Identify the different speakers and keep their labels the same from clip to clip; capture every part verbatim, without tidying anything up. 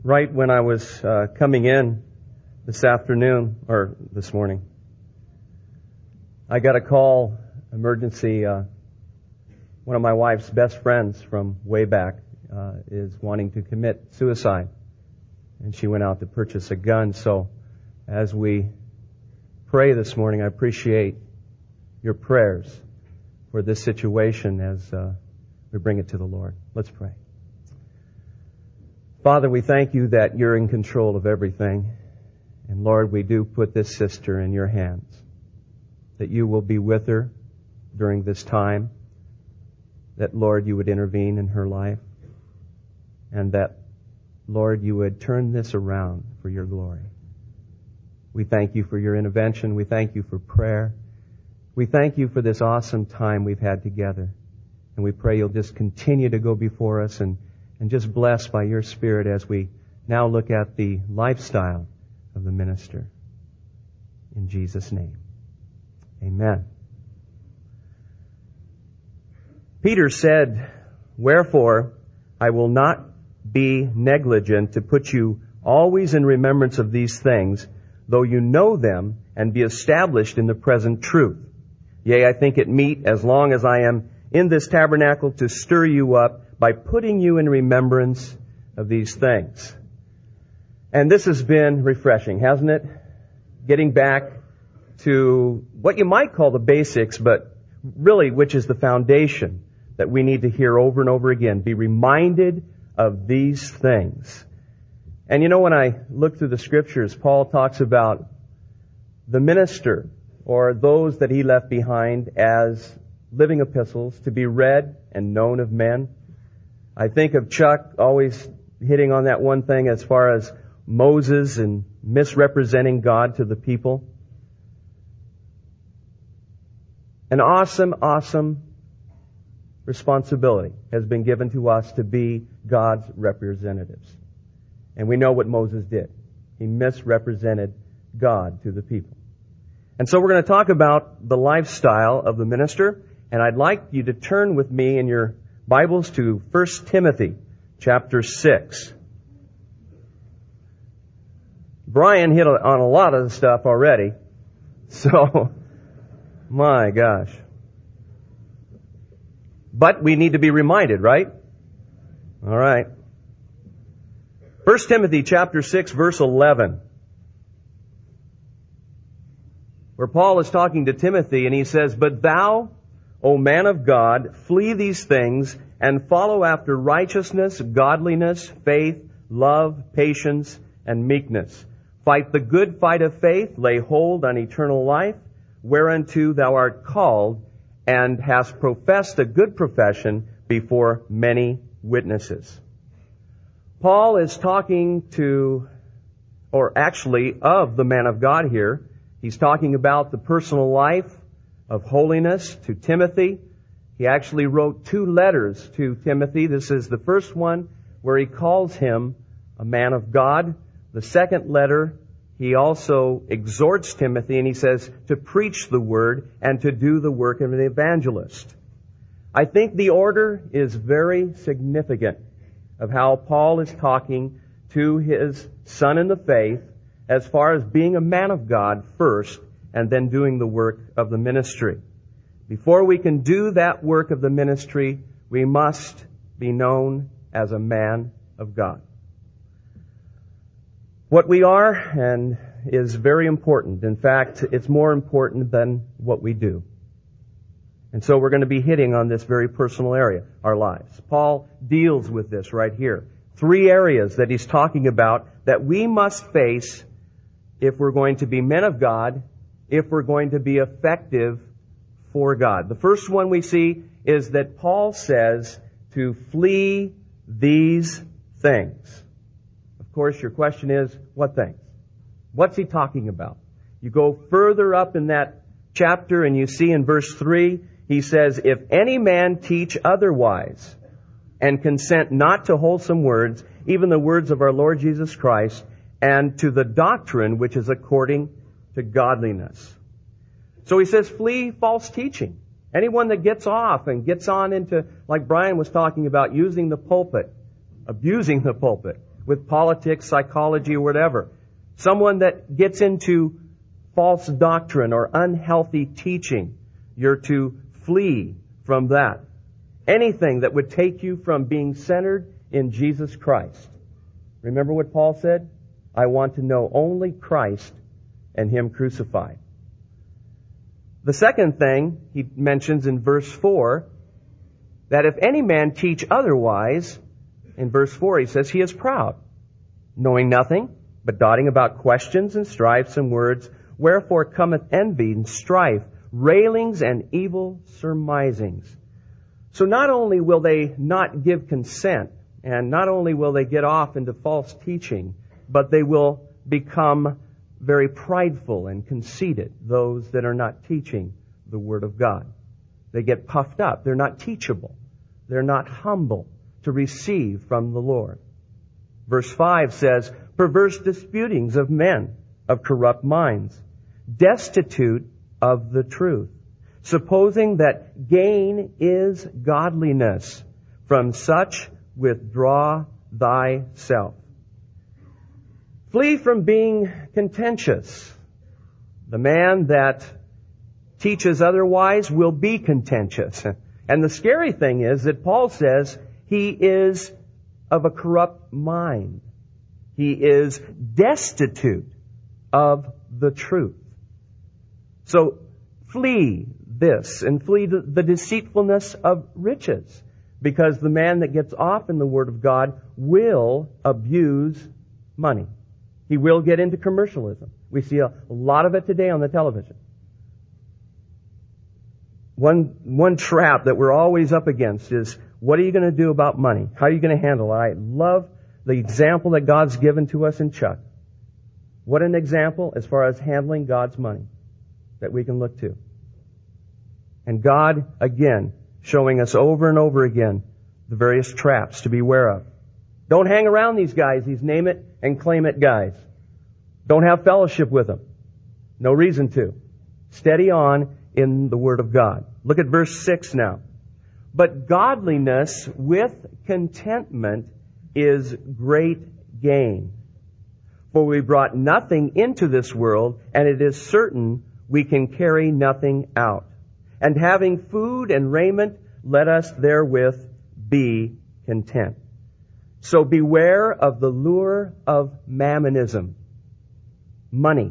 Speaker 1: right when I was uh, coming in this afternoon, or this morning, I got a call, emergency. Uh, one of my wife's best friends from way back uh, is wanting to commit suicide. And she went out to purchase a gun. So as we pray this morning, I appreciate your prayers for this situation as uh, we bring it to the Lord. Let's pray. Father, we thank you that you're in control of everything. And Lord, we do put this sister in your hands, that you will be with her during this time, that, Lord, you would intervene in her life, and that, Lord, you would turn this around for your glory. We thank you for your intervention. We thank you for prayer. We thank you for this awesome time we've had together. And we pray you'll just continue to go before us and And just blessed by your Spirit as we now look at the lifestyle of the minister. In Jesus' name. Amen. Peter said, "Wherefore I will not be negligent to put you always in remembrance of these things, though you know them and be established in the present truth. Yea, I think it meet, as long as I am in this tabernacle, to stir you up by putting you in remembrance of these things." And this has been refreshing, hasn't it? Getting back to what you might call the basics, but really which is the foundation that we need to hear over and over again. Be reminded of these things. And you know, when I look through the Scriptures, Paul talks about the minister, or those that he left behind, as living epistles to be read and known of men. I think of Chuck always hitting on that one thing as far as Moses and misrepresenting God to the people. An awesome, awesome responsibility has been given to us to be God's representatives. And we know what Moses did. He misrepresented God to the people. And so we're going to talk about the lifestyle of the minister. And I'd like you to turn with me in your Bibles to First Timothy chapter six. Brian hit on a lot of the stuff already. So, my gosh. But we need to be reminded, right? All right. First Timothy chapter six, verse eleven. Where Paul is talking to Timothy and he says, "But thou, O man of God, flee these things and follow after righteousness, godliness, faith, love, patience, and meekness. Fight the good fight of faith, lay hold on eternal life, whereunto thou art called, and hast professed a good profession before many witnesses." Paul is talking to, or actually of the man of God here. He's talking about the personal life of holiness to Timothy. He actually wrote two letters to Timothy. This is the first one where he calls him a man of God. The second letter, he also exhorts Timothy and he says to preach the word and to do the work of an evangelist. I think the order is very significant of how Paul is talking to his son in the faith as far as being a man of God first, and then doing the work of the ministry. Before we can do that work of the ministry, we must be known as a man of God. What we are and is very important. In fact, it's more important than what we do. And so we're going to be hitting on this very personal area, our lives. Paul deals with this right here. Three areas that he's talking about that we must face if we're going to be men of God, if we're going to be effective for God. The first one we see is that Paul says to flee these things. Of course, your question is, what things? What's he talking about? You go further up in that chapter and you see in verse three, he says, "If any man teach otherwise, and consent not to wholesome words, even the words of our Lord Jesus Christ, and to the doctrine which is according to godliness." So he says, flee false teaching. Anyone that gets off and gets on into, like Brian was talking about, using the pulpit, abusing the pulpit, with politics, psychology, or whatever. Someone that gets into false doctrine or unhealthy teaching, you're to flee from that. Anything that would take you from being centered in Jesus Christ. Remember what Paul said? I want to know only Christ and Him crucified. The second thing he mentions in verse four, that if any man teach otherwise, in verse four he says, he is proud, knowing nothing, but dotting about questions and strifes and words, wherefore cometh envy and strife, railings and evil surmisings. So not only will they not give consent, and not only will they get off into false teaching, but they will become very prideful and conceited, those that are not teaching the Word of God. They get puffed up. They're not teachable. They're not humble to receive from the Lord. Verse five says, perverse disputings of men of corrupt minds, destitute of the truth, supposing that gain is godliness. From such withdraw thyself. Flee from being contentious. The man that teaches otherwise will be contentious. And the scary thing is that Paul says he is of a corrupt mind. He is destitute of the truth. So flee this and flee the, the deceitfulness of riches, because the man that gets off in the Word of God will abuse money. He will get into commercialism. We see a, a lot of it today on the television. One, one trap that we're always up against is, what are you going to do about money? How are you going to handle it? I love the example that God's given to us in Chuck. What an example as far as handling God's money that we can look to. And God, again, showing us over and over again the various traps to beware of. Don't hang around these guys, these name it and claim it guys. Don't have fellowship with them. No reason to. Steady on in the Word of God. Look at verse six now. But godliness with contentment is great gain. For we brought nothing into this world, and it is certain we can carry nothing out. And having food and raiment, let us therewith be content. So beware of the lure of mammonism. Money.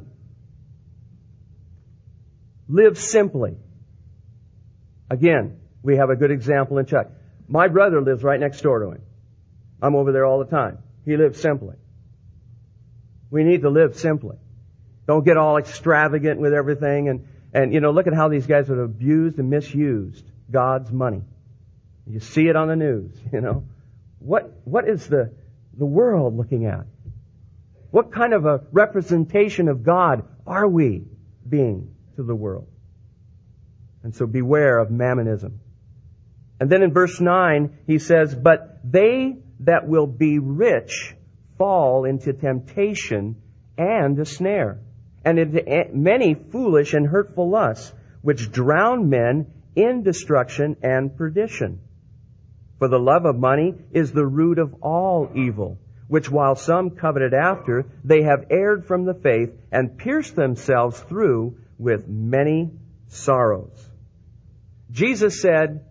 Speaker 1: Live simply. Again, we have a good example in Chuck. My brother lives right next door to him. I'm over there all the time. He lives simply. We need to live simply. Don't get all extravagant with everything. And, and you know, look at how these guys have abused and misused God's money. You see it on the news, you know. What, what is the, the world looking at? What kind of a representation of God are we being to the world? And so beware of mammonism. And then in verse nine, he says, but they that will be rich fall into temptation and a snare, and into many foolish and hurtful lusts, which drown men in destruction and perdition. For the love of money is the root of all evil, which while some coveted after, they have erred from the faith and pierced themselves through with many sorrows. Jesus said,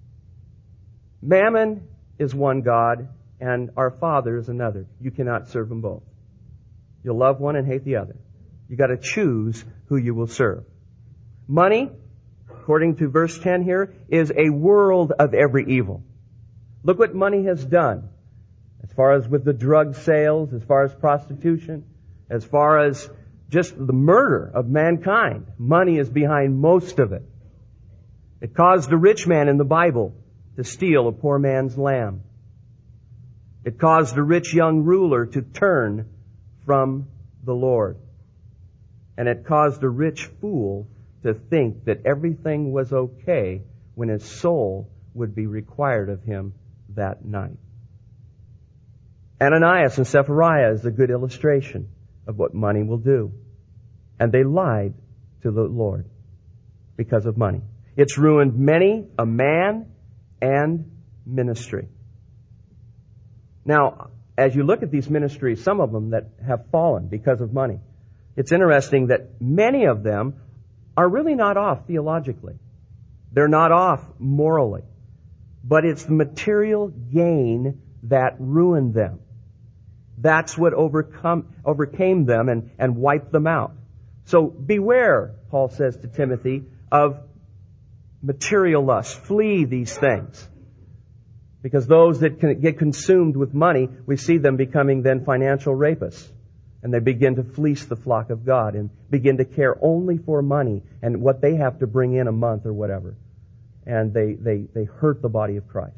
Speaker 1: Mammon is one God, and our Father is another. You cannot serve them both. You'll love one and hate the other. You got to choose who you will serve. Money, according to verse ten here, is a world of every evil. Look what money has done. As far as with the drug sales, as far as prostitution, as far as just the murder of mankind. Money is behind most of it. It caused a rich man in the Bible to steal a poor man's lamb. It caused a rich young ruler to turn from the Lord. And it caused a rich fool to think that everything was okay when his soul would be required of him that night. Ananias and Sapphira is a good illustration of what money will do. And they lied to the Lord because of money. It's ruined many a man and ministry. Now, as you look at these ministries, some of them that have fallen because of money, it's interesting that many of them are really not off theologically. They're not off morally. But it's the material gain that ruined them. That's what overcome, overcame them and, and wiped them out. So beware, Paul says to Timothy, of material lust. Flee these things. Because those that can get consumed with money, we see them becoming then financial rapists. And they begin to fleece the flock of God and begin to care only for money and what they have to bring in a month or whatever. And they, they, they hurt the body of Christ.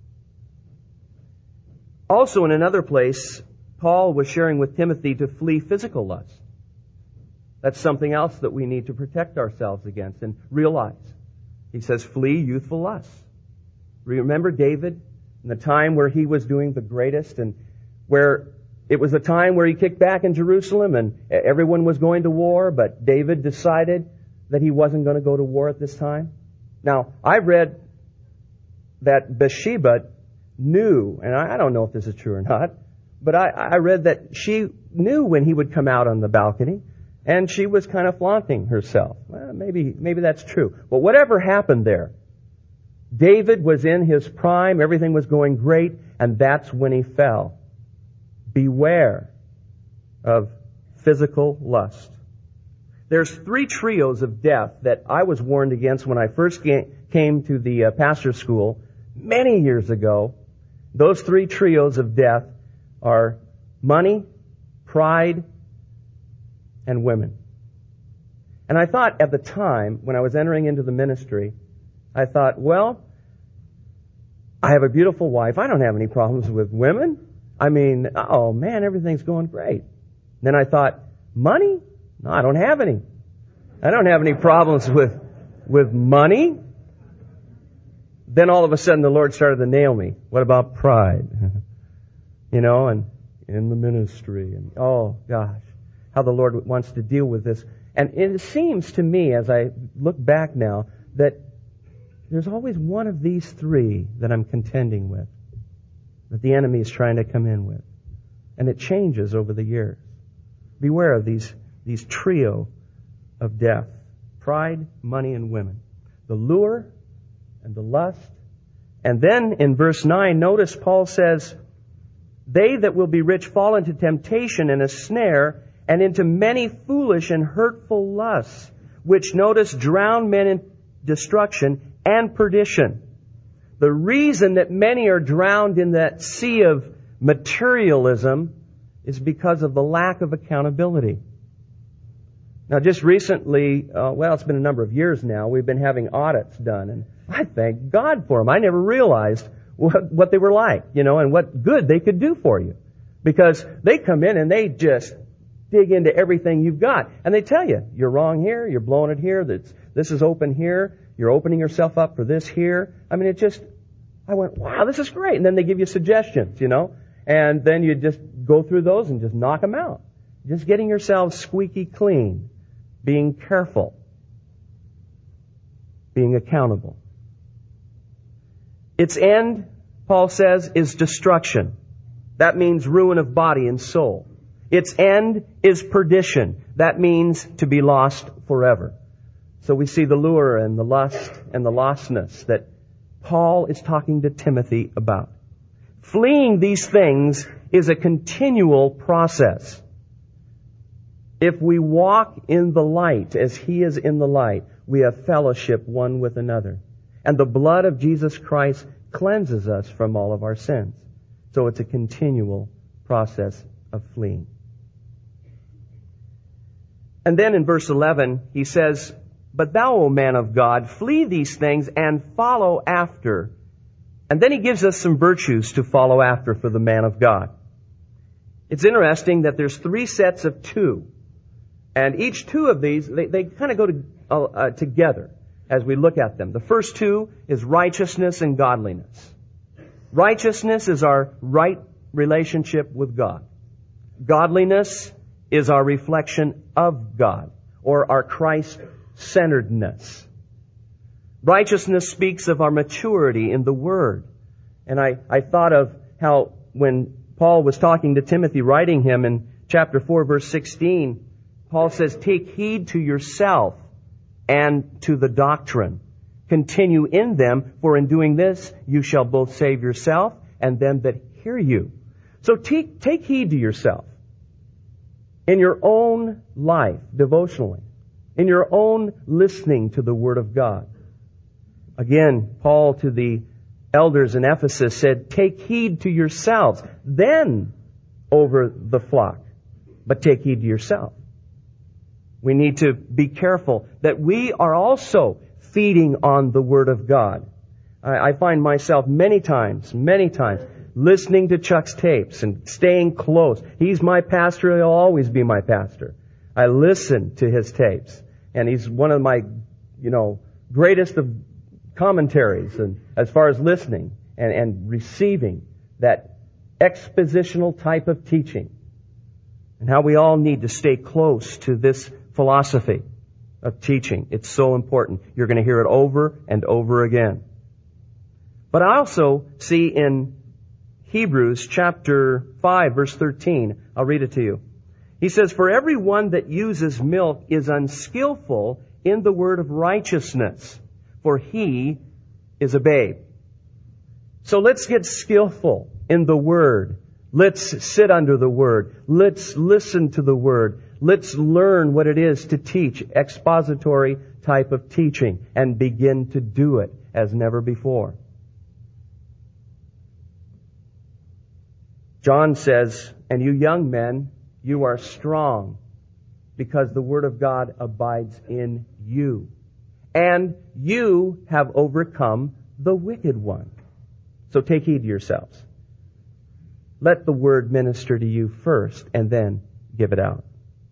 Speaker 1: Also in another place, Paul was sharing with Timothy to flee physical lust. That's something else that we need to protect ourselves against and realize. He says, flee youthful lust. Remember David in the time where he was doing the greatest and where it was a time where he kicked back in Jerusalem and everyone was going to war, but David decided that he wasn't going to go to war at this time. Now, I read that Bathsheba knew, and I don't know if this is true or not, but I, I read that she knew when he would come out on the balcony, and she was kind of flaunting herself. Well, maybe, maybe that's true. But whatever happened there, David was in his prime, everything was going great, and that's when he fell. Beware of physical lust. There's three trios of death that I was warned against when I first came to the uh, pastor's school many years ago. Those three trios of death are money, pride, and women. And I thought at the time, when I was entering into the ministry, I thought, well, I have a beautiful wife. I don't have any problems with women. I mean, oh man, everything's going great. Then I thought, money? No, I don't have any. I don't have any problems with, with money. Then all of a sudden the Lord started to nail me. What about pride? You know, and in the ministry. And oh gosh, how the Lord wants to deal with this. And it seems to me, as I look back now, that there's always one of these three that I'm contending with, that the enemy is trying to come in with. And it changes over the years. Beware of these, these trio of death. Pride, money, and women. The lure and the lust. And then in verse nine, notice Paul says, they that will be rich fall into temptation and a snare, and into many foolish and hurtful lusts, which, notice, drown men in destruction and perdition. The reason that many are drowned in that sea of materialism is because of the lack of accountability. Now, just recently, uh, well, it's been a number of years now, we've been having audits done, and I thank God for them. I never realized what, what they were like, you know, and what good they could do for you. Because they come in and they just dig into everything you've got. And they tell you, you're wrong here, you're blowing it here, that's, this is open here, you're opening yourself up for this here. I mean, it just, I went, wow, this is great. And then they give you suggestions, you know, and then you just go through those and just knock them out. Just getting yourself squeaky clean, being careful, being accountable. Its end, Paul says, is destruction. That means ruin of body and soul. Its end is perdition. That means to be lost forever. So we see the lure and the lust and the lostness that Paul is talking to Timothy about. Fleeing these things is a continual process. If we walk in the light as He is in the light, we have fellowship one with another. And the blood of Jesus Christ cleanses us from all of our sins. So it's a continual process of fleeing. And then in verse eleven, he says, but thou, O man of God, flee these things and follow after. And then he gives us some virtues to follow after for the man of God. It's interesting that there's three sets of two. And each two of these, they, they kind of go to, uh, uh, together as we look at them. The first two is righteousness and godliness. Righteousness is our right relationship with God. Godliness is our reflection of God, or our Christ-centeredness. Righteousness speaks of our maturity in the Word. And I, I thought of how when Paul was talking to Timothy, writing him in chapter four, verse sixteen. Paul says, take heed to yourself and to the doctrine. Continue in them, for in doing this you shall both save yourself and them that hear you. So take, take heed to yourself in your own life, devotionally, in your own listening to the Word of God. Again, Paul to the elders in Ephesus said, take heed to yourselves, then over the flock. But take heed to yourself. We need to be careful that we are also feeding on the Word of God. I, I find myself many times, many times, listening to Chuck's tapes and staying close. He's my pastor. He'll always be my pastor. I listen to his tapes. And he's one of my, you know, greatest of commentaries and as far as listening and, and receiving that expositional type of teaching. And how we all need to stay close to this philosophy of teaching. It's so important. You're going to hear it over and over again. But I also see in Hebrews chapter five, verse thirteen, I'll read it to you. He says, for everyone that uses milk is unskillful in the word of righteousness, for he is a babe. So let's get skillful in the Word. Let's sit under the Word. Let's listen to the Word. Let's learn what it is to teach, expository type of teaching, and begin to do it as never before. John says, and you young men, you are strong, because the Word of God abides in you. And you have overcome the wicked one. So take heed to yourselves. Let the Word minister to you first, and then give it out.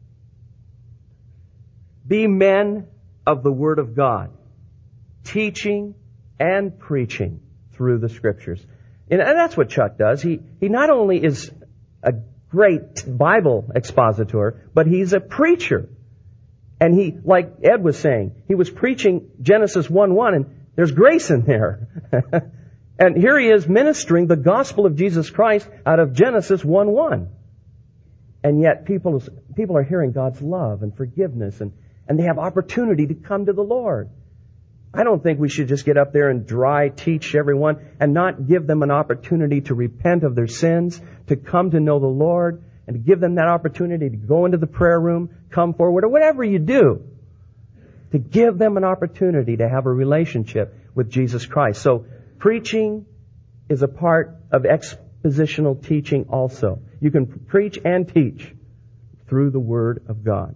Speaker 1: Be men of the Word of God, teaching and preaching through the Scriptures. And that's what Chuck does. He, he not only is a great Bible expositor, but he's a preacher. And he, like Ed was saying, he was preaching Genesis one one, and there's grace in there. And here he is ministering the gospel of Jesus Christ out of Genesis one one. And yet people, people are hearing God's love and forgiveness, and, and they have opportunity to come to the Lord. I don't think we should just get up there and dry teach everyone and not give them an opportunity to repent of their sins, to come to know the Lord, and to give them that opportunity to go into the prayer room, come forward, or whatever you do, to give them an opportunity to have a relationship with Jesus Christ. So preaching is a part of expositional teaching also. You can preach and teach through the Word of God.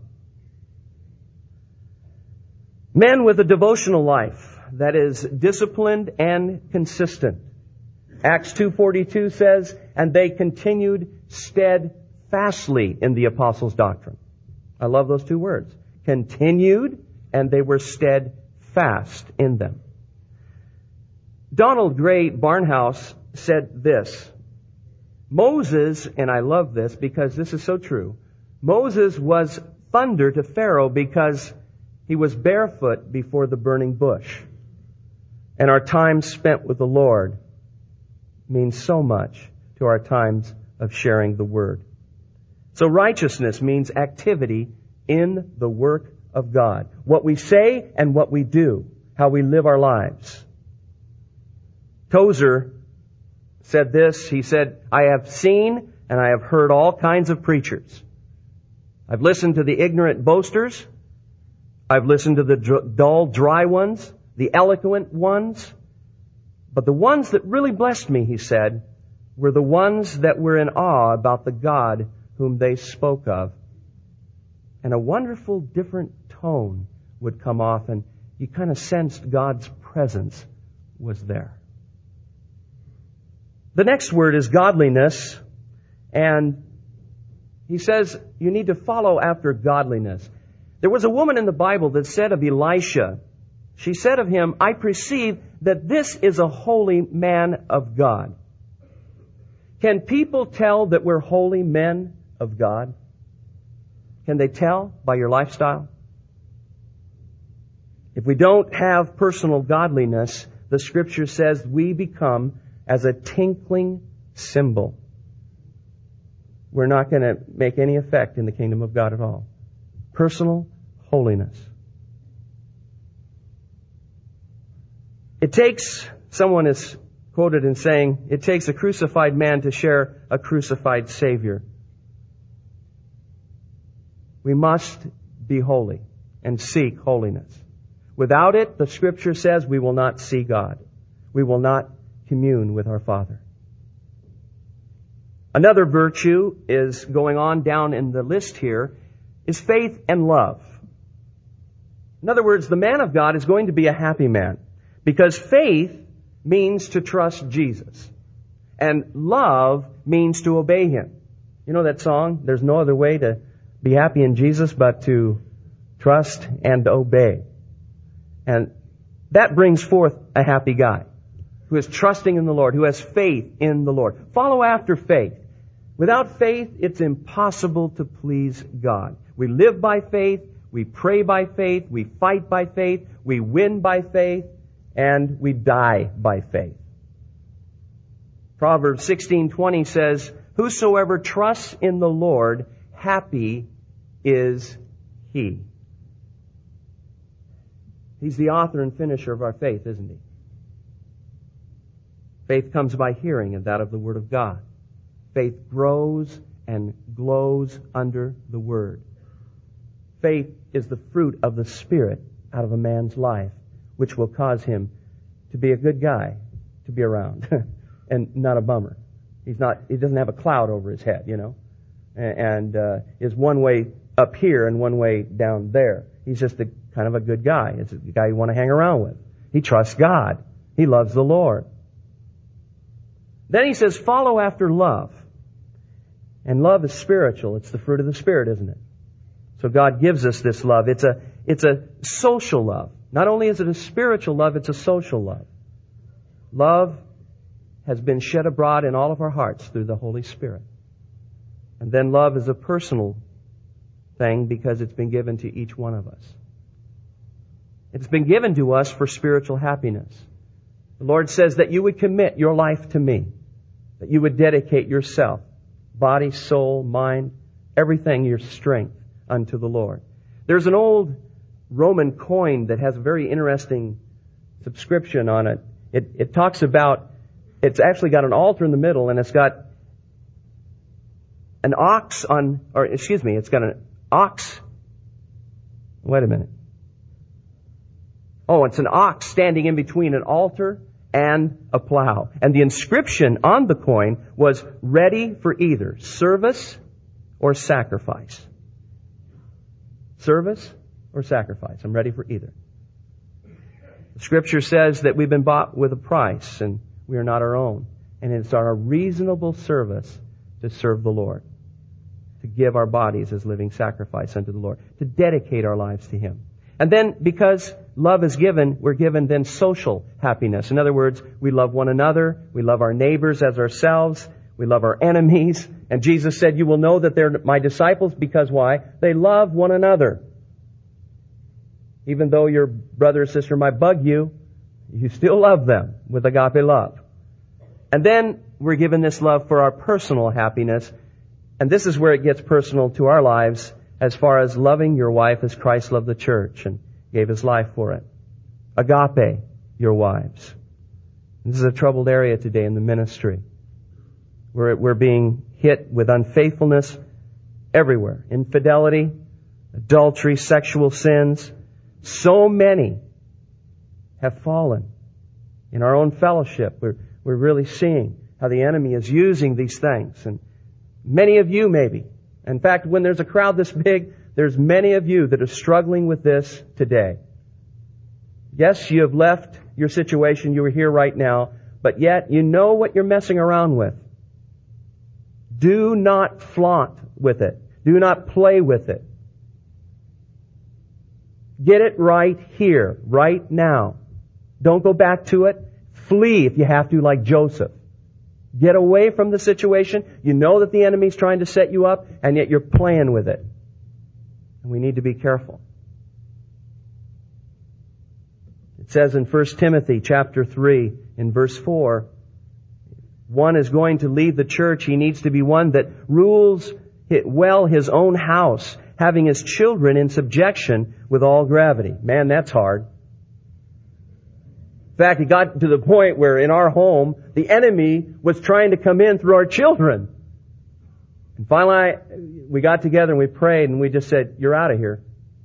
Speaker 1: Men with a devotional life that is disciplined and consistent. Acts two forty-two says, and they continued steadfastly in the apostles' doctrine. I love those two words. Continued, and they were steadfast in them. Donald Gray Barnhouse said this, Moses, and I love this because this is so true, Moses was thunder to Pharaoh because he was barefoot before the burning bush. And our time spent with the Lord means so much to our times of sharing the Word. So righteousness means activity in the work of God. What we say and what we do, how we live our lives. Tozer said this, he said, I have seen and I have heard all kinds of preachers. I've listened to the ignorant boasters. I've listened to the dull, dry ones, the eloquent ones. But the ones that really blessed me, he said, were the ones that were in awe about the God whom they spoke of. And a wonderful different tone would come off, and you kind of sensed God's presence was there. The next word is godliness, and he says you need to follow after godliness. There was a woman in the Bible that said of Elisha, she said of him, I perceive that this is a holy man of God. Can people tell that we're holy men of God? Can they tell by your lifestyle? If we don't have personal godliness, the Scripture says we become as a tinkling cymbal. we're not going to make any effect in the kingdom of God at all. Personal holiness. It takes, someone is quoted in saying, it takes a crucified man to share a crucified Savior. We must be holy and seek holiness. Without it, the Scripture says, we will not see God. We will not commune with our Father. Another virtue is going on down in the list here, is faith and love. In other words, the man of God is going to be a happy man because faith means to trust Jesus and love means to obey Him. You know that song, there's no other way to be happy in Jesus but to trust and obey. And that brings forth a happy guy who is trusting in the Lord, who has faith in the Lord. Follow after faith. Without faith, it's impossible to please God. We live by faith, we pray by faith, we fight by faith, we win by faith, and we die by faith. Proverbs sixteen twenty says, "Whosoever trusts in the Lord, happy is he." He's the author and finisher of our faith, isn't he? Faith comes by hearing, and that of the Word of God. Faith grows and glows under the Word. Faith is the fruit of the Spirit out of a man's life, which will cause him to be a good guy to be around and not a bummer. He's not. He doesn't have a cloud over his head, you know, and uh, is one way up here and one way down there. He's just a kind of a good guy. It's a guy you want to hang around with. He trusts God. He loves the Lord. Then he says, follow after love. And love is spiritual. It's the fruit of the Spirit, isn't it? So God gives us this love. It's a, it's a social love. Not only is it a spiritual love, it's a social love. Love has been shed abroad in all of our hearts through the Holy Spirit. And then love is a personal thing because it's been given to each one of us. It's been given to us for spiritual happiness. The Lord says that you would commit your life to me, that you would dedicate yourself, body, soul, mind, everything, your strength, unto the Lord. There's an old Roman coin that has a very interesting subscription on it. It, it talks about, it's actually got an altar in the middle, and it's got an ox on, or excuse me, it's got an ox. Wait a minute. Oh, it's an ox standing in between an altar and a plow. And the inscription on the coin was ready for either service or sacrifice. Service or sacrifice. I'm ready for either. The Scripture says that we've been bought with a price and we are not our own. And it's our reasonable service to serve the Lord. To give our bodies as living sacrifice unto the Lord. To dedicate our lives to Him. And then, because love is given, we're given then social happiness. In other words, we love one another, we love our neighbors as ourselves, we love our enemies. And Jesus said, you will know that they're my disciples because why? They love one another. Even though your brother or sister might bug you, you still love them with agape love. And then we're given this love for our personal happiness. And this is where it gets personal to our lives, as far as loving your wife as Christ loved the church and gave His life for it. Agape your wives. This is a troubled area today in the ministry. We're, we're being hit with unfaithfulness everywhere. Infidelity, adultery, sexual sins. So many have fallen. In our own fellowship, we're, we're really seeing how the enemy is using these things. And many of you maybe. In fact, when there's a crowd this big, there's many of you that are struggling with this today. Yes, you have left your situation. You are here right now. But yet, you know what you're messing around with. Do not flaunt with it. Do not play with it. Get it right here, right now. Don't go back to it. Flee if you have to, like Joseph. Get away from the situation. You know that the enemy's trying to set you up, and yet you're playing with it. And we need to be careful. It says in First Timothy chapter three, in verse four, one is going to lead the church, he needs to be one that rules well his own house, having his children in subjection with all gravity. Man, that's hard. In fact, it got to the point where in our home, the enemy was trying to come in through our children. And finally, we got together and we prayed and we just said, you're out of here.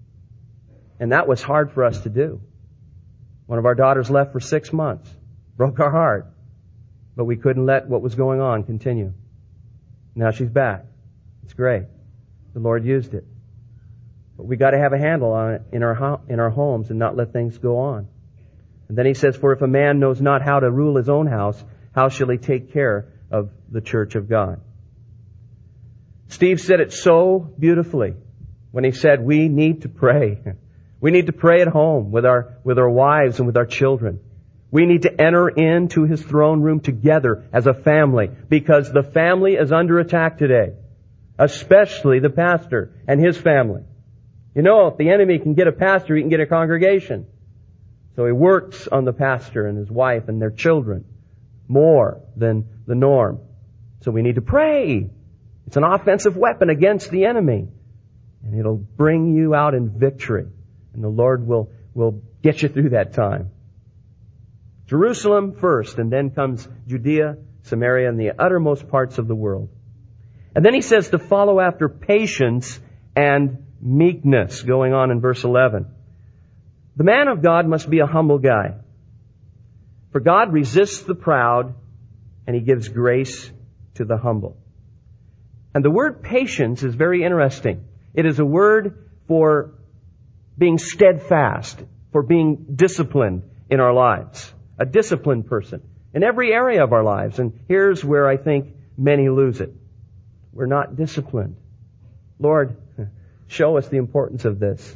Speaker 1: And that was hard for us to do. One of our daughters left for six months. Broke our heart. But we couldn't let what was going on continue. Now she's back. It's great. The Lord used it. But we got to have a handle on it in our ho- in our homes and not let things go on. And then he says, for if a man knows not how to rule his own house, how shall he take care of the church of God? Steve said it so beautifully when he said we need to pray. We need to pray at home with our, with our wives and with our children. We need to enter into His throne room together as a family, because the family is under attack today, especially the pastor and his family. You know, if the enemy can get a pastor, he can get a congregation. So he works on the pastor and his wife and their children more than the norm. So we need to pray. It's an offensive weapon against the enemy. And it'll bring you out in victory. And the Lord will, will get you through that time. Jerusalem first, and then comes Judea, Samaria, and the uttermost parts of the world. And then he says to follow after patience and meekness, going on in verse eleven. The man of God must be a humble guy. For God resists the proud, and He gives grace to the humble. And the word patience is very interesting. It is a word for being steadfast, for being disciplined in our lives. A disciplined person in every area of our lives. And here's where I think many lose it. We're not disciplined. Lord, show us the importance of this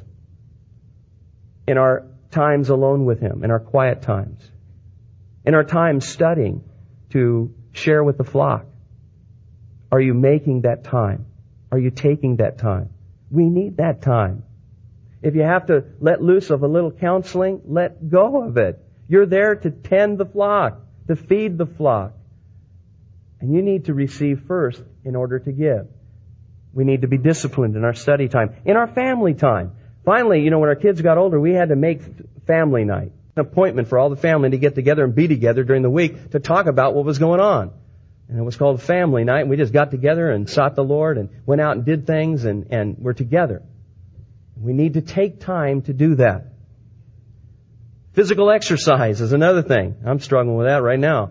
Speaker 1: in our times alone with Him, in our quiet times, in our times studying to share with the flock. Are you making that time? Are you taking that time? We need that time. If you have to let loose of a little counseling, let go of it. You're there to tend the flock, to feed the flock. And you need to receive first in order to give. We need to be disciplined in our study time, in our family time. Finally, you know, when our kids got older, we had to make family night, an appointment for all the family to get together and be together during the week to talk about what was going on. And it was called family night. And we just got together and sought the Lord and went out and did things, and, and we're together. We need to take time to do that. Physical exercise is another thing. I'm struggling with that right now.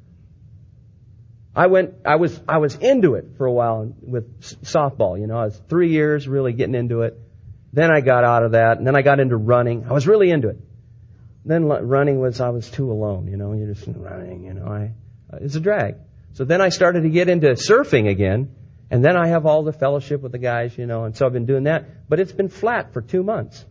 Speaker 1: I went, I was, I was into it for a while with softball. You know, I was three years really getting into it. Then I got out of that, and then I got into running. I was really into it. Then running was, I was too alone. You know, you're just running. You know, I, it's a drag. So then I started to get into surfing again, and then I have all the fellowship with the guys. You know, and so I've been doing that. But it's been flat for two months.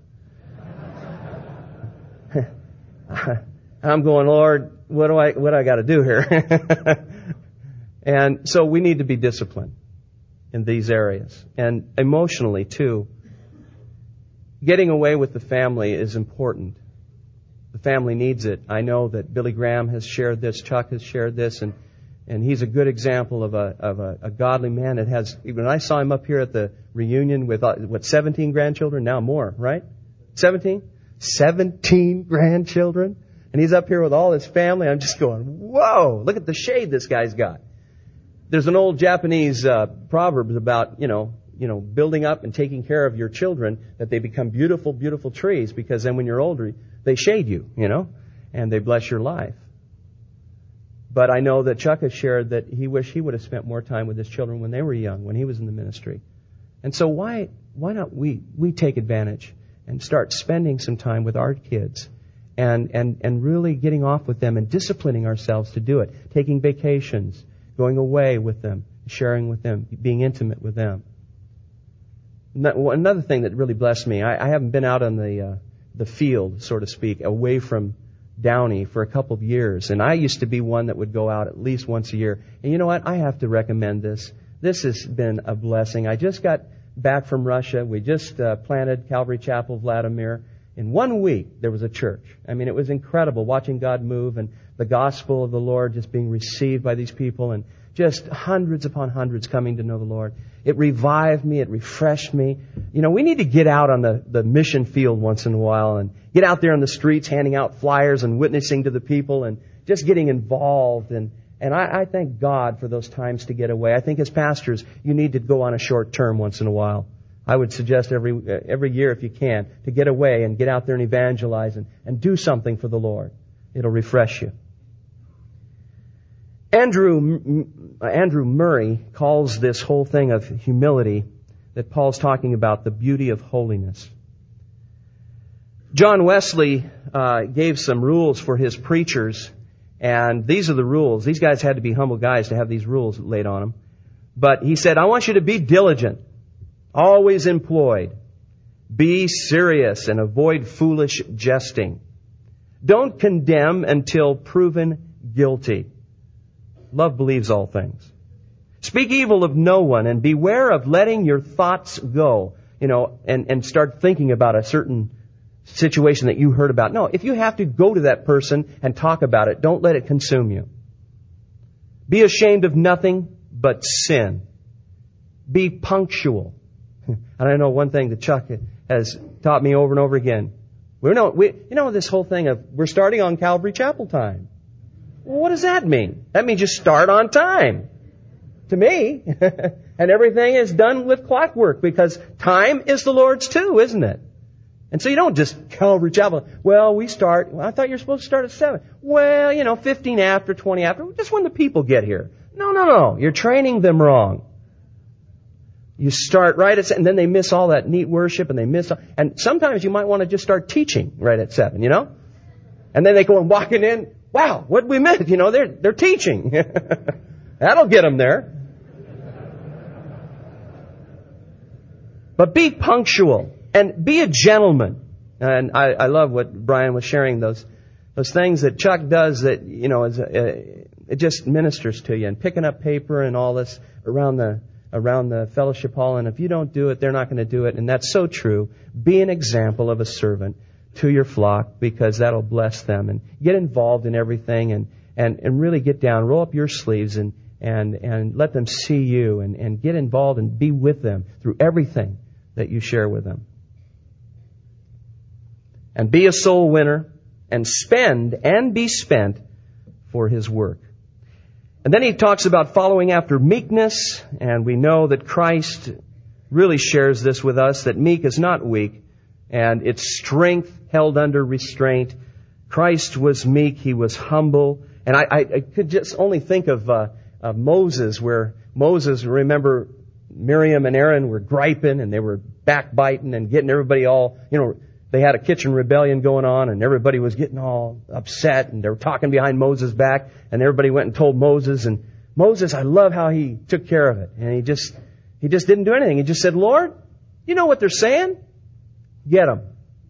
Speaker 1: I'm going, Lord, what do I, what do I got to do here? And so we need to be disciplined in these areas. And emotionally, too. Getting away with the family is important. The family needs it. I know that Billy Graham has shared this, Chuck has shared this, and, and he's a good example of a, of a, a godly man that has, when I saw him up here at the reunion with, uh, what, seventeen grandchildren? Now more, right? seventeen? seventeen grandchildren? And he's up here with all his family. I'm just going, whoa, look at the shade this guy's got. There's an old Japanese uh, proverb about, you know, you know, building up and taking care of your children, that they become beautiful, beautiful trees, because then when you're older, they shade you, you know, and they bless your life. But I know that Chuck has shared that he wished he would have spent more time with his children when they were young, when he was in the ministry. And so why, why not we, we take advantage and start spending some time with our kids and, and, and really getting off with them and disciplining ourselves to do it, taking vacations, going away with them, sharing with them, being intimate with them. Another thing that really blessed me, I, I haven't been out on the uh, the field, so to speak, away from Downey for a couple of years. And I used to be one that would go out at least once a year. And you know what? I have to recommend this. This has been a blessing. I just got back from Russia. We just uh, planted Calvary Chapel, Vladimir. In one week, there was a church. I mean, it was incredible watching God move. And the gospel of the Lord just being received by these people and just hundreds upon hundreds coming to know the Lord. It revived me. It refreshed me. You know, we need to get out on the, the mission field once in a while and get out there on the streets handing out flyers and witnessing to the people and just getting involved. And, and I, I thank God for those times to get away. I think as pastors, you need to go on a short term once in a while. I would suggest every every year, if you can, to get away and get out there and evangelize and, and do something for the Lord. It'll refresh you. Andrew Andrew Murray calls this whole thing of humility that Paul's talking about the beauty of holiness. John Wesley uh, gave some rules for his preachers, and these are the rules. These guys had to be humble guys to have these rules laid on them. But he said, I want you to be diligent, always employed. Be serious and avoid foolish jesting. Don't condemn until proven guilty. Love believes all things. Speak evil of no one and beware of letting your thoughts go, you know, and, and start thinking about a certain situation that you heard about. No, if you have to go to that person and talk about it, don't let it consume you. Be ashamed of nothing but sin. Be punctual. And I know one thing that Chuck has taught me over and over again. We know, we, you know, this whole thing of we're starting on Calvary Chapel time. Well, what does that mean? That means you start on time. To me. And everything is done with clockwork because time is the Lord's too, isn't it? And so you don't just Calvary Chapel. Well, we start, well, I thought you were supposed to start at seven. Well, you know, fifteen after, twenty after, just when the people get here. No, no, no. You're training them wrong. You start right at seven, and then they miss all that neat worship, and they miss, and sometimes you might want to just start teaching right at seven, you know? And then they go and walking in, wow, what did we miss? You know, they're, they're teaching. That'll get them there. But be punctual and be a gentleman. And I, I love what Brian was sharing, those, those things that Chuck does that, you know, is, uh, it just ministers to you, and picking up paper and all this around the, around the fellowship hall, and if you don't do it, they're not going to do it. And that's so true. Be an example of a servant to your flock, because that'll bless them. And get involved in everything, and, and, and really get down, roll up your sleeves, and, and, and let them see you, and, and get involved and be with them through everything that you share with them. And be a soul winner, and spend and be spent for His work. And then he talks about following after meekness, and we know that Christ really shares this with us, that meek is not weak, and it's strength held under restraint. Christ was meek, He was humble, and I, I, I could just only think of, uh, of Moses, where Moses, remember, Miriam and Aaron were griping, and they were backbiting and getting everybody all, you know, they had a kitchen rebellion going on, and everybody was getting all upset, and they were talking behind Moses' back, and everybody went and told Moses, and Moses, I love how he took care of it, and he just, he just didn't do anything. He just said, Lord, you know what they're saying? Get them.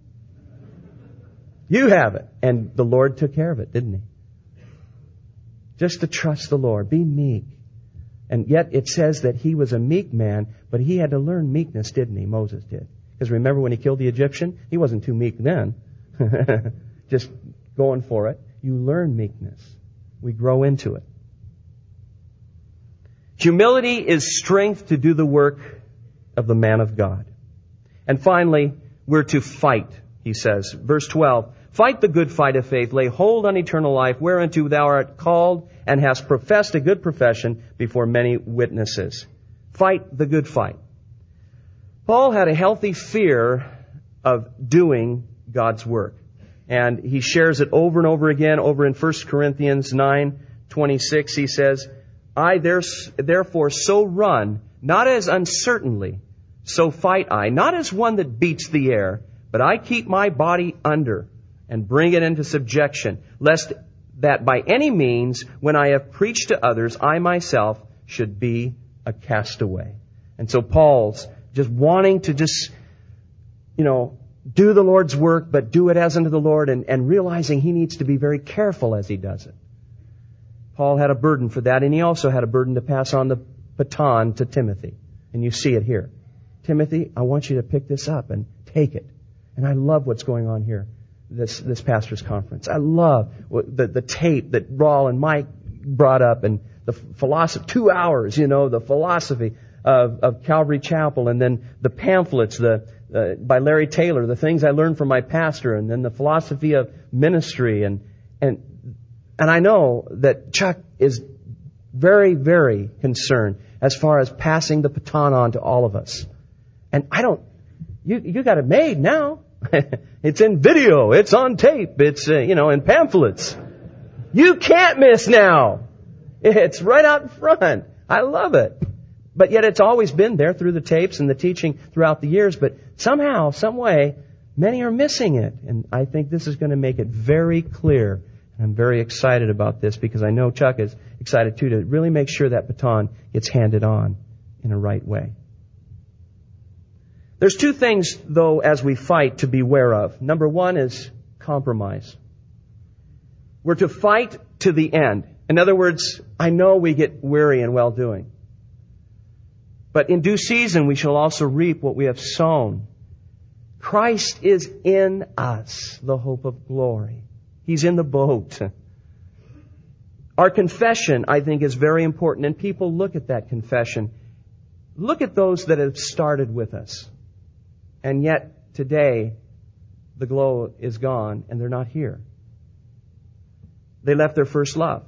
Speaker 1: You have it. And the Lord took care of it, didn't He? Just to trust the Lord. Be meek. And yet it says that he was a meek man, but he had to learn meekness, didn't he? Moses did. Because remember when he killed the Egyptian? He wasn't too meek then. Just going for it. You learn meekness. We grow into it. Humility is strength to do the work of the man of God. And finally, we're to fight, he says. Verse twelve, fight the good fight of faith, lay hold on eternal life, whereunto thou art called, and hast professed a good profession before many witnesses. Fight the good fight. Paul had a healthy fear of doing God's work. And he shares it over and over again. Over in First Corinthians nine twenty-six, he says, I therefore so run, not as uncertainly, so fight I, not as one that beats the air, but I keep my body under and bring it into subjection, lest that by any means, when I have preached to others, I myself should be a castaway. And so Paul's just wanting to just, you know, do the Lord's work, but do it as unto the Lord, and, and realizing he needs to be very careful as he does it. Paul had a burden for that, and he also had a burden to pass on the baton to Timothy. And you see it here. Timothy, I want you to pick this up and take it. And I love what's going on here. this this pastors' conference. I love the the tape that Raul and Mike brought up, and the philosophy, two hours, you know, the philosophy of, of Calvary Chapel, and then the pamphlets, the uh, by Larry Taylor, the things I learned from my pastor, and then the philosophy of ministry, and and and I know that Chuck is very, very concerned as far as passing the baton on to all of us. And I don't, you you got it made now. It's in video, it's on tape, it's, uh, you know, in pamphlets. You can't miss now. It's right out in front. I love it. But yet it's always been there through the tapes and the teaching throughout the years. But somehow, some way, many are missing it. And I think this is going to make it very clear. And I'm very excited about this because I know Chuck is excited too, to really make sure that baton gets handed on in a right way. There's two things, though, as we fight to beware of. Number one is compromise. We're to fight to the end. In other words, I know we get weary in well-doing. But in due season, we shall also reap what we have sown. Christ is in us, the hope of glory. He's in the boat. Our confession, I think, is very important. And people look at that confession. Look at those that have started with us. And yet, today, the glow is gone and they're not here. They left their first love.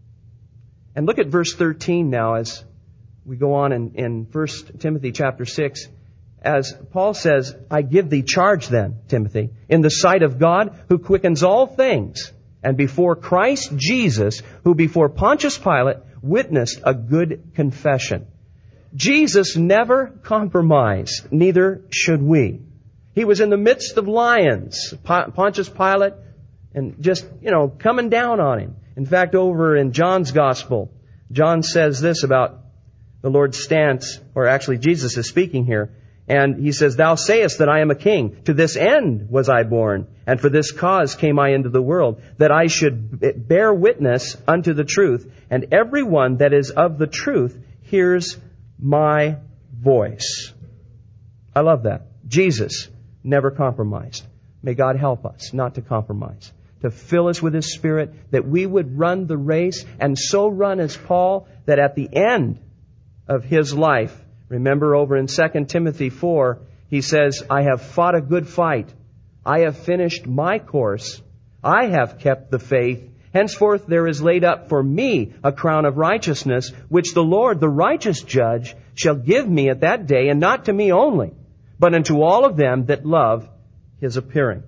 Speaker 1: And look at verse thirteen now as we go on in, in First Timothy chapter six. As Paul says, I give thee charge then, Timothy, in the sight of God who quickens all things, and before Christ Jesus, who before Pontius Pilate witnessed a good confession. Jesus never compromised, neither should we. He was in the midst of lions, Pontius Pilate, and just, you know, coming down on him. In fact, over in John's Gospel, John says this about the Lord's stance, or actually Jesus is speaking here, and he says, Thou sayest that I am a king. To this end was I born, and for this cause came I into the world, that I should bear witness unto the truth, and every one that is of the truth hears my voice. I love that. Jesus never compromised. May God help us not to compromise, to fill us with His Spirit, that we would run the race and so run as Paul, that at the end of his life, remember over in Second Timothy four, he says, I have fought a good fight. I have finished my course. I have kept the faith. Henceforth there is laid up for me a crown of righteousness, which the Lord, the righteous judge, shall give me at that day, and not to me only, but unto all of them that love His appearing.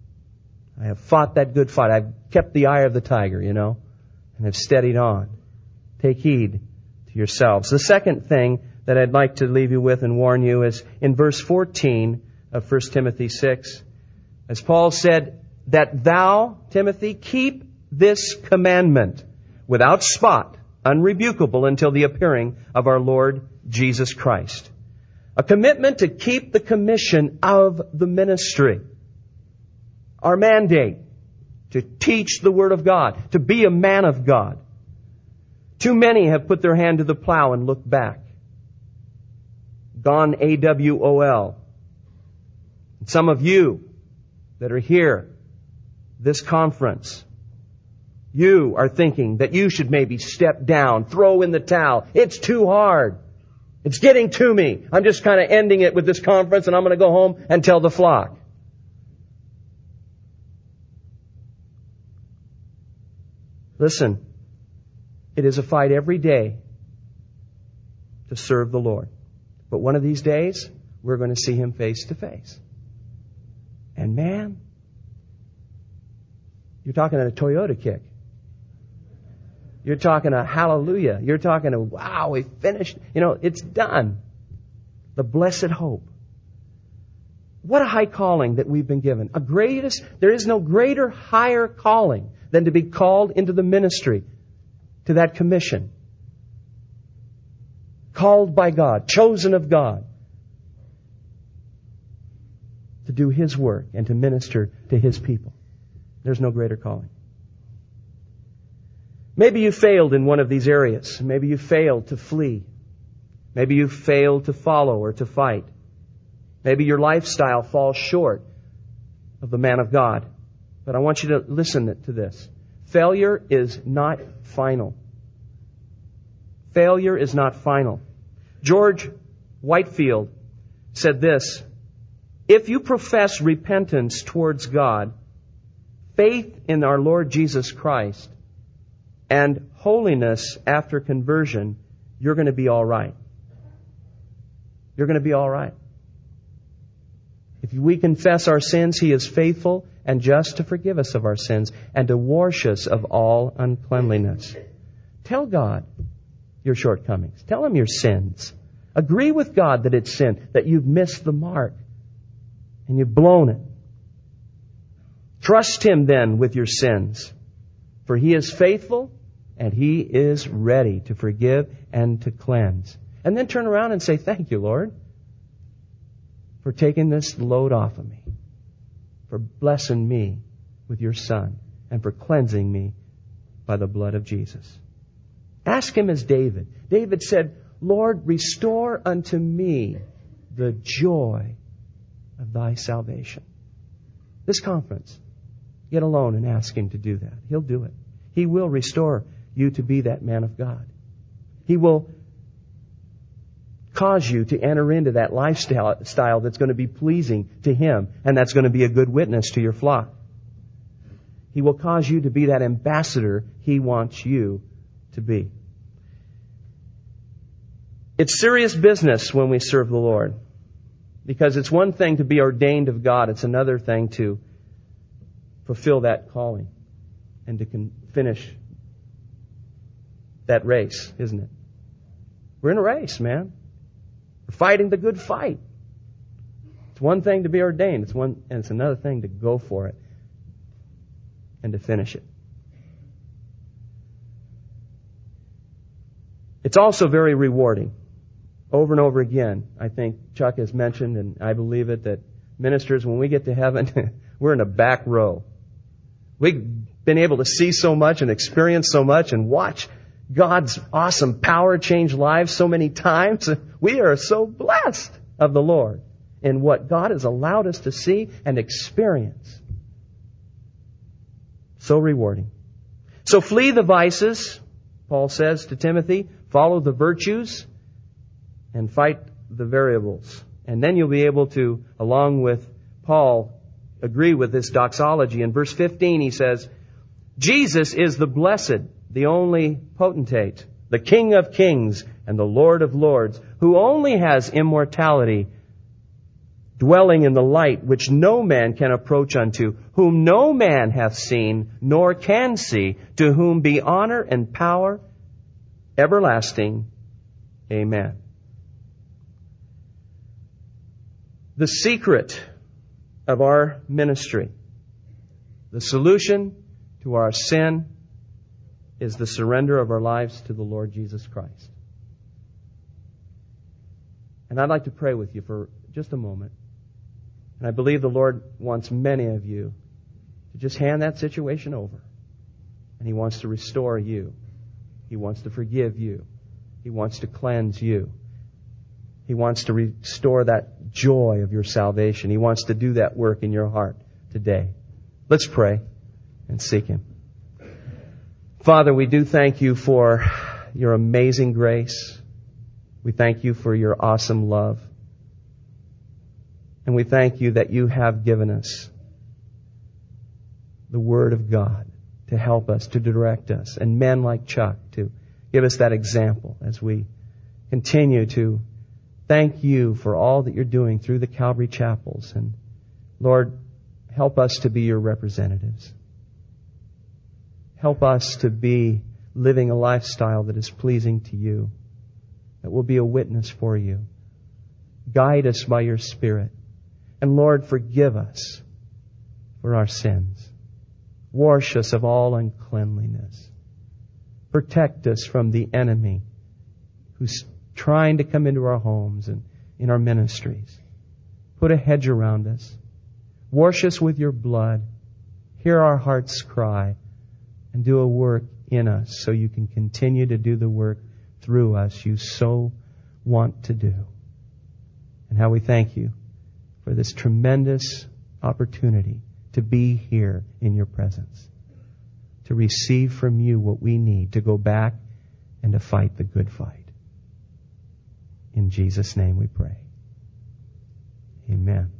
Speaker 1: I have fought that good fight. I've kept the eye of the tiger, you know, and have steadied on. Take heed to yourselves. The second thing that I'd like to leave you with and warn you is in verse fourteen of First Timothy six, as Paul said, that thou, Timothy, keep this commandment without spot, unrebukable until the appearing of our Lord Jesus Christ. A commitment to keep the commission of the ministry. Our mandate to teach the Word of God, to be a man of God. Too many have put their hand to the plow and looked back. Gone A W O L. Some of you that are here, this conference, you are thinking that you should maybe step down, throw in the towel. It's too hard. It's getting to me. I'm just kind of ending it with this conference and I'm going to go home and tell the flock. Listen, it is a fight every day to serve the Lord. But one of these days, we're going to see Him face to face. And man, you're talking a Toyota kick. You're talking a hallelujah. You're talking a wow, we finished. You know, it's done. The blessed hope. What a high calling that we've been given. A greatest, there is no greater, higher calling than to be called into the ministry, to that commission. Called by God, chosen of God, to do His work and to minister to His people. There's no greater calling. Maybe you failed in one of these areas. Maybe you failed to flee. Maybe you failed to follow or to fight. Maybe your lifestyle falls short of the man of God. But I want you to listen to this. Failure is not final. Failure is not final. George Whitefield said this: if you profess repentance towards God, faith in our Lord Jesus Christ, and holiness after conversion, you're going to be all right. You're going to be all right. If we confess our sins, He is faithful and just to forgive us of our sins and to wash us of all uncleanliness. Tell God your shortcomings. Tell Him your sins. Agree with God that it's sin, that you've missed the mark and you've blown it. Trust Him then with your sins, for He is faithful and He is ready to forgive and to cleanse. And then turn around and say, thank you, Lord, for taking this load off of me, for blessing me with your Son, and for cleansing me by the blood of Jesus. Ask Him as David. David said, Lord, restore unto me the joy of thy salvation. This conference, get alone and ask Him to do that. He'll do it. He will restore you to be that man of God. He will cause you to enter into that lifestyle style that's going to be pleasing to Him, and that's going to be a good witness to your flock. He will cause you to be that ambassador He wants you to be. It's serious business when we serve the Lord, because it's one thing to be ordained of God. It's another thing to fulfill that calling and to con- finish that race, isn't it? We're in a race, man. We're fighting the good fight. It's one thing to be ordained. It's one, and it's another thing to go for it and to finish it. It's also very rewarding. Over and over again, I think Chuck has mentioned, and I believe it, that ministers, when we get to heaven, we're in a back row. We've been able to see so much and experience so much and watch God's awesome power change lives so many times. We are so blessed of the Lord in what God has allowed us to see and experience. So rewarding. So flee the vices, Paul says to Timothy. Follow the virtues and fight the variables. And then you'll be able to, along with Paul, agree with this doxology. In verse fifteen he says, Jesus is the blessed, the only potentate, the King of kings and the Lord of lords, who only has immortality, dwelling in the light which no man can approach unto, whom no man hath seen, nor can see, to whom be honor and power everlasting. Amen. The secret of our ministry, the solution to our sin, is the surrender of our lives to the Lord Jesus Christ. And I'd like to pray with you for just a moment. And I believe the Lord wants many of you to just hand that situation over. And He wants to restore you. He wants to forgive you. He wants to cleanse you. He wants to restore that joy of your salvation. He wants to do that work in your heart today. Let's pray and seek Him. Father, we do thank You for Your amazing grace. We thank You for Your awesome love. And we thank You that You have given us the Word of God to help us, to direct us, and men like Chuck to give us that example as we continue to thank You for all that You're doing through the Calvary Chapels. And Lord, help us to be Your representatives. Help us to be living a lifestyle that is pleasing to You, that will be a witness for You. Guide us by Your Spirit. And Lord, forgive us for our sins. Wash us of all uncleanliness. Protect us from the enemy who's trying to come into our homes and in our ministries. Put a hedge around us. Wash us with Your blood. Hear our hearts cry. And do a work in us so You can continue to do the work through us You so want to do. And how we thank You for this tremendous opportunity to to be here in your presence, to receive from you what we need to go back and to fight the good fight. In Jesus' name we pray. Amen.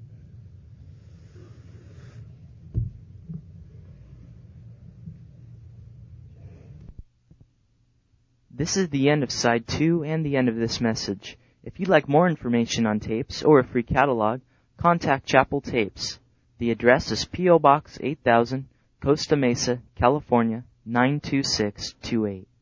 Speaker 2: This is the end of side two and the end of this message. If you'd like more information on tapes or a free catalog, contact Chapel Tapes. The address is P O Box eight thousand, Costa Mesa, California, nine two six two eight.